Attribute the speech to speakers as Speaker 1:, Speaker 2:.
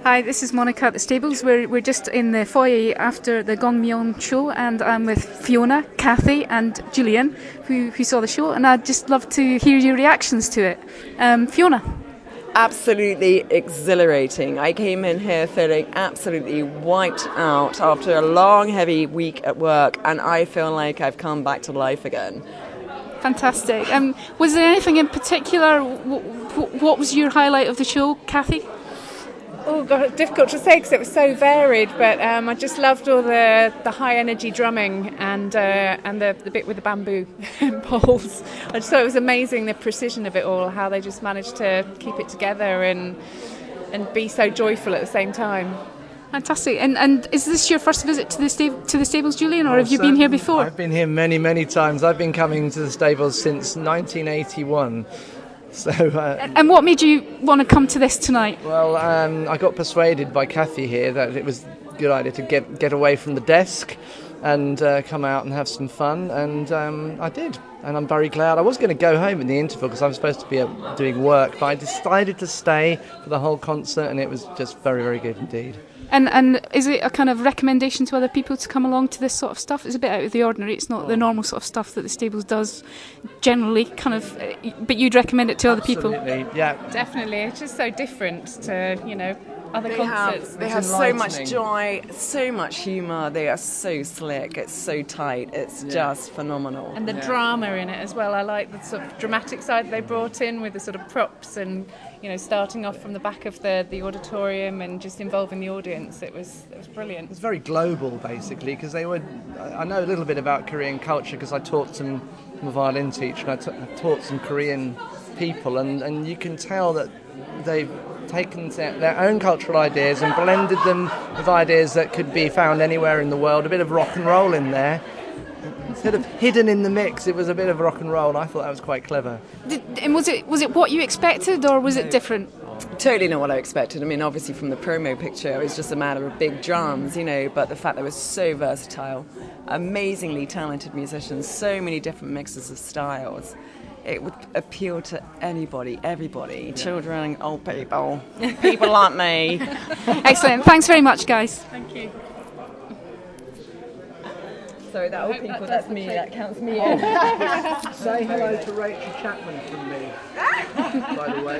Speaker 1: Hi, this is Monica at the Stables. We're just in the foyer after the Gong Myeon show, and I'm with Fiona, Kathy and Julian, who saw the show, and I'd just love to hear your reactions to it. Fiona?
Speaker 2: Absolutely exhilarating. I came in here feeling absolutely wiped out after a long, heavy week at work, and I feel like I've come back to life again.
Speaker 1: Fantastic. Was there anything in particular? What was your highlight of the show, Kathy?
Speaker 3: Oh God, difficult to say because it was so varied. But I just loved all the high energy drumming and the bit with the bamboo poles. I just thought it was amazing, the precision of it all, how they just managed to keep it together and be so joyful at the same time.
Speaker 1: Fantastic. And is this your first visit to the stables, Julian, or have you been here before?
Speaker 4: I've been here many, many times. I've been coming to the stables since 1981. So,
Speaker 1: and what made you want to come to this tonight?
Speaker 4: Well, I got persuaded by Kathy here that it was a good idea to get away from the desk and come out and have some fun, and I did, and I'm very glad. I was going to go home in the interval because I was supposed to be doing work, but I decided to stay for the whole concert, and it was just very, very good indeed.
Speaker 1: And is it a kind of recommendation to other people to come along to this sort of stuff? It's a bit out of the ordinary. It's not the normal sort of stuff that the stables does generally, kind of. But you'd recommend it to other people?
Speaker 4: Absolutely, yeah.
Speaker 3: Definitely. It's just so different to, other concerts.
Speaker 2: They have so much joy, so much humour. They are so slick. It's so tight. It's just phenomenal.
Speaker 3: And the drama in it as well. I like the sort of dramatic side they brought in with the sort of props and, starting off from the back of the auditorium and just involving the audience. It was brilliant.
Speaker 4: It's very global, basically, because I know a little bit about Korean culture because I taught I'm a violin teacher, and I taught some Korean people, and you can tell that they've taken their own cultural ideas and blended them with ideas that could be found anywhere in the world. A bit of rock and roll in there. Instead of hidden in the mix, it was a bit of rock and roll, and I thought that was quite clever.
Speaker 1: And was it what you expected, or was it different?
Speaker 2: Totally not what I expected. I mean, obviously from the promo picture, it was just a matter of big drums, but the fact that it was so versatile, amazingly talented musicians, so many different mixes of styles. It would appeal to anybody, everybody, children, old people, people like me.
Speaker 1: Excellent. Thanks very much, guys.
Speaker 3: Thank you.
Speaker 2: Sorry, that old people, that's me, that counts me in.
Speaker 4: Say hello to Rachel Chapman from me, by the way.